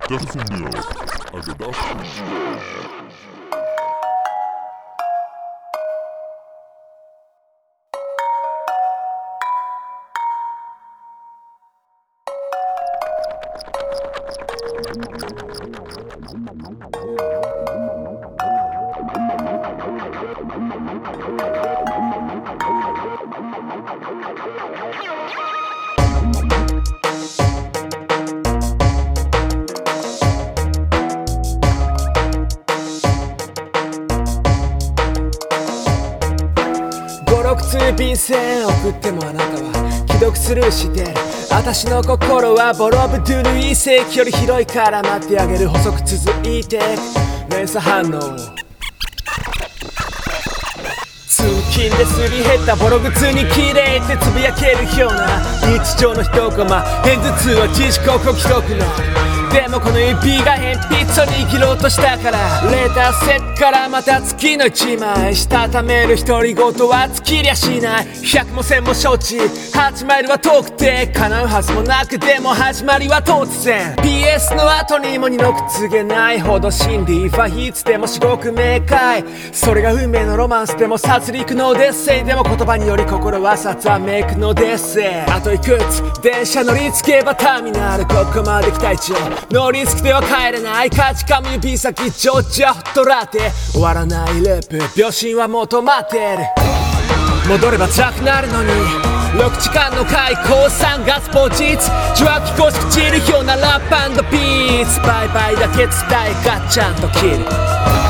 Das von mir. Also das. 56通便箋送ってもあなたは既読スルーしてる。私の心はボロブドゥル遺跡より広いから待ってあげる。細く続いて連鎖反応。通勤ですり減ったボロ靴に綺麗ってつぶやけるような日常の一コマ。偏頭痛は自粛をきとくの。でもこの指が鉛筆を握ろうとしたからレターセットからまた月の一枚したためる独り言は尽きりゃしない。100も1000も承知8マイルは遠くて叶うはずもなくでも始まりは突然 PS の後にも二のく告げないほど真理はいつでも至極明快。それが運命のロマンスでも殺戮のオデッセイでも言葉により心はさざめくのですあといくつ電車乗り継げばターミナルここまで期待値ノーリスクでは帰れない価値観も指先ジョージアホットラテ終わらないループ秒針は求まってる。戻れば辛くなるのに6時間の開口3月ポジツ受話器公式散るようなラップ&ビーツバイバイだけ伝えガッチャンと切る。